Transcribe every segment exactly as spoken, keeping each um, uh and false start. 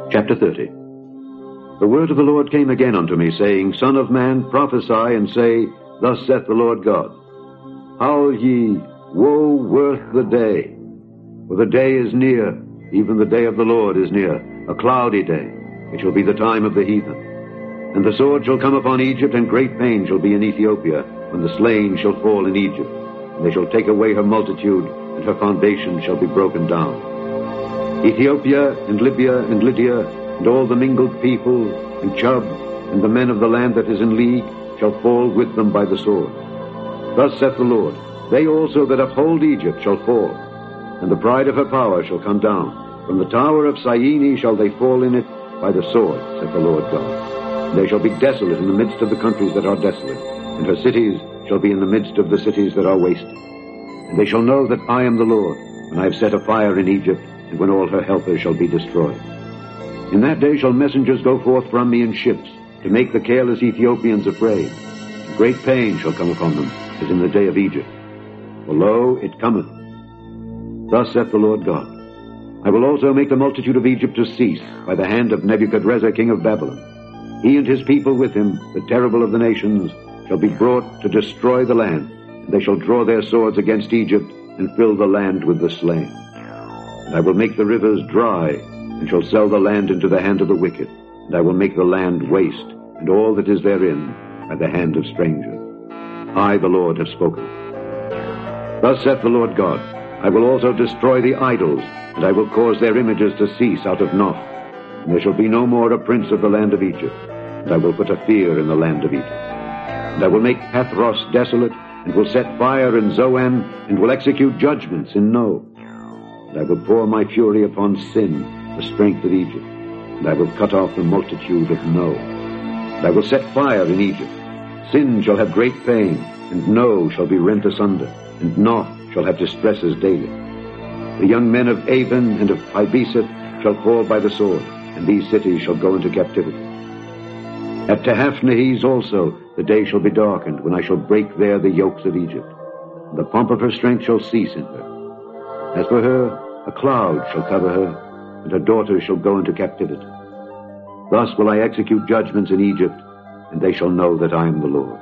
Chapter thirty. The word of the Lord came again unto me, saying, Son of man, prophesy, and say, Thus saith the Lord God, Howl ye, woe worth the day, for the day is near, even the day of the Lord is near, a cloudy day. It shall be the time of the heathen. And the sword shall come upon Egypt, and great pain shall be in Ethiopia, when the slain shall fall in Egypt. And they shall take away her multitude, and her foundation shall be broken down. Ethiopia, and Libya, and Lydia, and all the mingled people, and Chub, and the men of the land that is in league, shall fall with them by the sword. Thus saith the Lord, They also that uphold Egypt shall fall, and the pride of her power shall come down. From the tower of Syene shall they fall in it by the sword, saith the Lord God. And they shall be desolate in the midst of the countries that are desolate, and her cities shall be in the midst of the cities that are wasted. And they shall know that I am the Lord, when I have set a fire in Egypt, and when all her helpers shall be destroyed. In that day shall messengers go forth from me in ships, to make the careless Ethiopians afraid. And great pain shall come upon them, as in the day of Egypt. For lo, it cometh. Thus saith the Lord God, I will also make the multitude of Egypt to cease, by the hand of Nebuchadrezzar king of Babylon. He and his people with him, the terrible of the nations, shall be brought to destroy the land, and they shall draw their swords against Egypt, and fill the land with the slain. And I will make the rivers dry, and shall sell the land into the hand of the wicked, and I will make the land waste, and all that is therein, by the hand of strangers. I, the Lord, have spoken. Thus saith the Lord God, I will also destroy the idols, and I will cause their images to cease out of Noph. And there shall be no more a prince of the land of Egypt, and I will put a fear in the land of Egypt. And I will make Pathros desolate, and will set fire in Zoan, and will execute judgments in No. And I will pour my fury upon Sin, the strength of Egypt, and I will cut off the multitude of No. And I will set fire in Egypt. Sin shall have great pain, and No shall be rent asunder, and Noph shall have distresses daily. The young men of Avon and of Pibeseth shall fall by the sword, and these cities shall go into captivity. At Tehaphnehes also the day shall be darkened, when I shall break there the yokes of Egypt. And the pomp of her strength shall cease in her. As for her, a cloud shall cover her, and her daughters shall go into captivity. Thus will I execute judgments in Egypt, and they shall know that I am the Lord.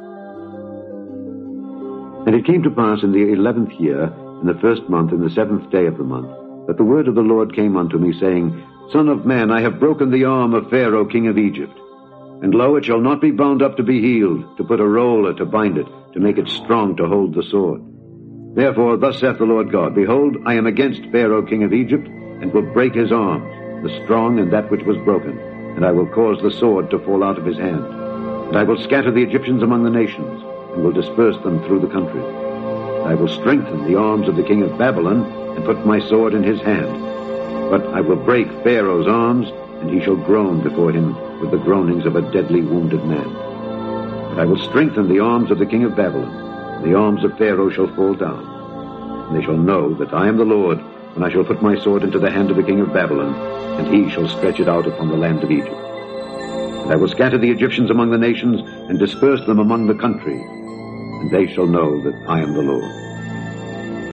And it came to pass in the eleventh year, in the first month, in the seventh day of the month, that the word of the Lord came unto me, saying, Son of man, I have broken the arm of Pharaoh king of Egypt. And lo, it shall not be bound up to be healed, to put a roller to bind it, to make it strong to hold the sword. Therefore thus saith the Lord God, Behold, I am against Pharaoh king of Egypt, and will break his arms, the strong and that which was broken, and I will cause the sword to fall out of his hand. And I will scatter the Egyptians among the nations, and will disperse them through the country. And I will strengthen the arms of the king of Babylon, and put my sword in his hand. But I will break Pharaoh's arms, and he shall groan before him with the groanings of a deadly wounded man. But I will strengthen the arms of the king of Babylon, and the arms of Pharaoh shall fall down. And they shall know that I am the Lord, when I shall put my sword into the hand of the king of Babylon, and he shall stretch it out upon the land of Egypt. And I will scatter the Egyptians among the nations, and disperse them among the country, and they shall know that I am the Lord.